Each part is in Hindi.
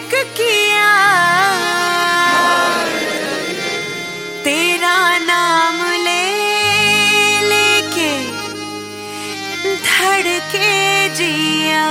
एक किया, तेरा नाम ले लेके धड़के जिया।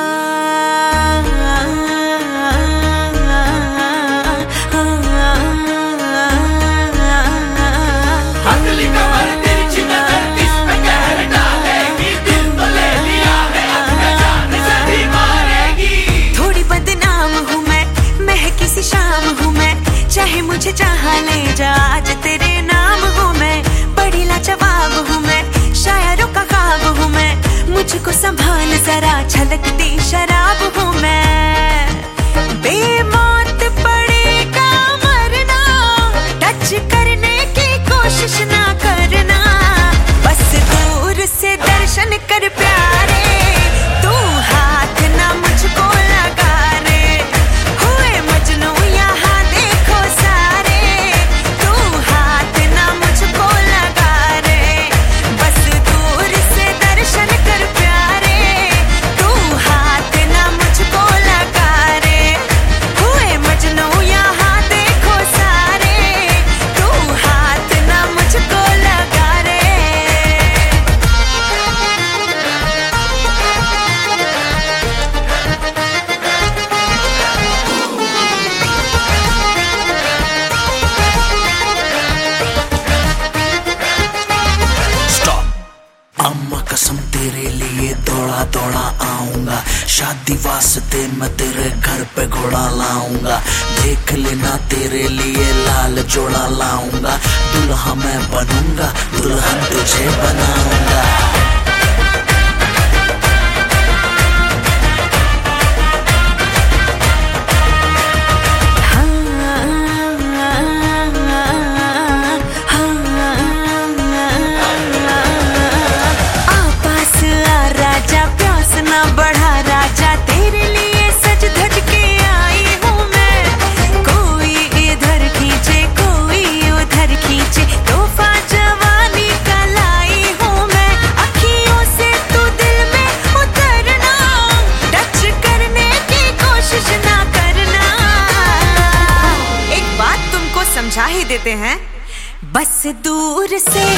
शाम हूँ मैं, चाहे मुझे जहाँ ले जा, आज तेरे नाम हूँ मैं। बड़ी लाजवाब हूँ मैं, शायरों का ख्वाब हूँ मैं। मुझको संभाल जरा, छलकती शराब हूँ मैं। बेमौत पड़ेगा मरना, टच करने की कोशिश ना करना। बस दूर से दर्शन कर प्यारे, तू हाथ ना मुझको लगा रे। हुए मजनू यहाँ देखो सारे, तू हाथ ना मुझको लगा रे। बस दूर से दर्शन कर प्यारे, तू हाथ ना मुझको लगा रे। हुए मजनू यहाँ देखो सारे, तू हाथ ना मुझको लगा रे। अम्मा कसम तेरे लिए दौड़ा दौड़ा आऊंगा, शादी वास्ते मैं तेरे घर पे घोड़ा लाऊंगा। देख लेना तेरे लिए लाल जोड़ा लाऊंगा, दुल्हा मैं बनूंगा, दुल्हन तुझे बनाऊंगा। बढ़ा राजा, तेरे लिए सज धज के आई हूँ मैं। कोई इधर खींचे कोई उधर खींचे, तोहफा जवानी का लाई हूँ मैं। अखियों से तू दिल में उतरना, टच करने की कोशिश ना करना। एक बात तुमको समझा ही देते हैं, बस दूर से